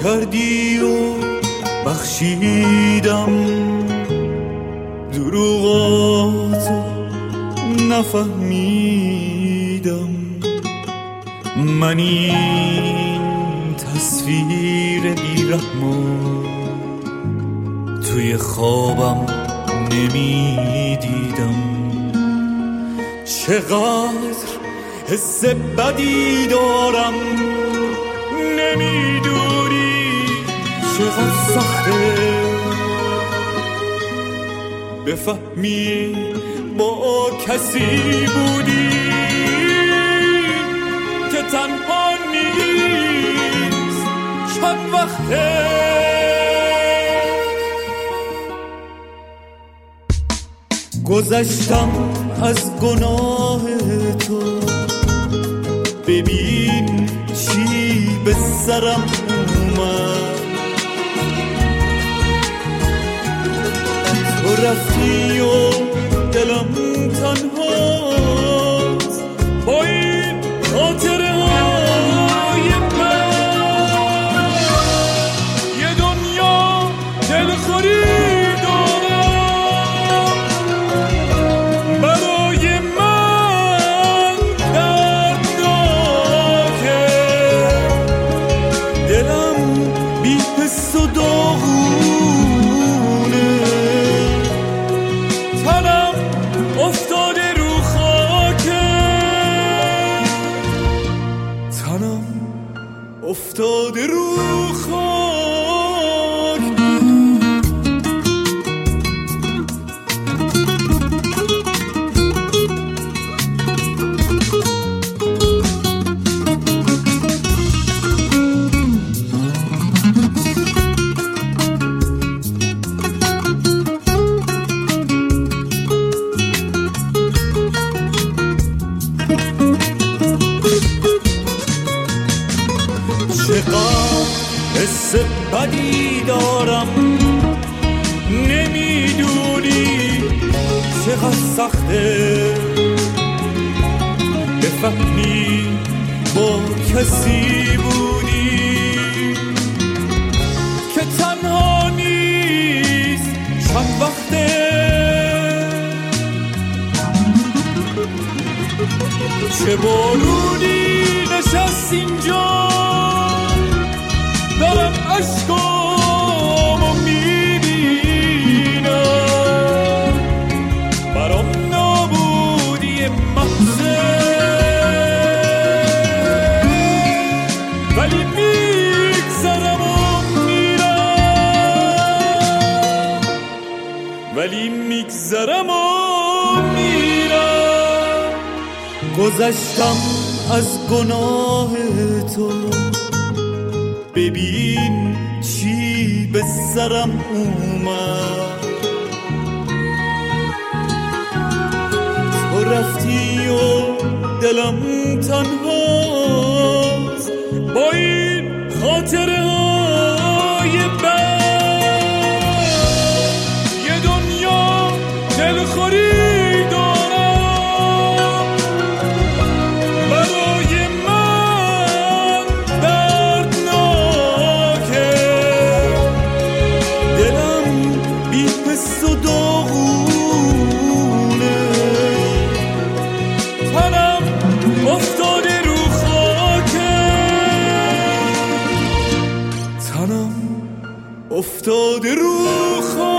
کردی و بخشیدم، دروغاتو نفهمیدم. من این تصویر بیرحمو توی خوابم نمیدیدم. چقدر حس بدی دارم نمیدونی، چقدر سخته بفهمی با کسی بودی که تنها نیست. چند وقته گذشتم از گناه تو، ببین چی به سرم اومد. تو رفتی و دلم تنهاست با این خاطره های من. یه دنیا دلخوری دارم برای من، دردناکه دلم بی حس و داغونه. تنم افتاده رو خاکه، تنم افتاده رو خاک. چقدر حس بدی دارم نمیدونی، چقدر سخته بفهمی با کسی بودی که تنها نیست. چند وقته چه بارونی نشست اینجا، دارم عشقامو میبینم. برام نابودی محضه ولی میگذرم و میرم، ولی میگذرم و میرم. گذشتم از گناه تو، ببین چی به سرم اومد. تو رفتی و دلم تنهاست با این خاطره های بد. یه دنیا دلخوری افتاده رو خاک.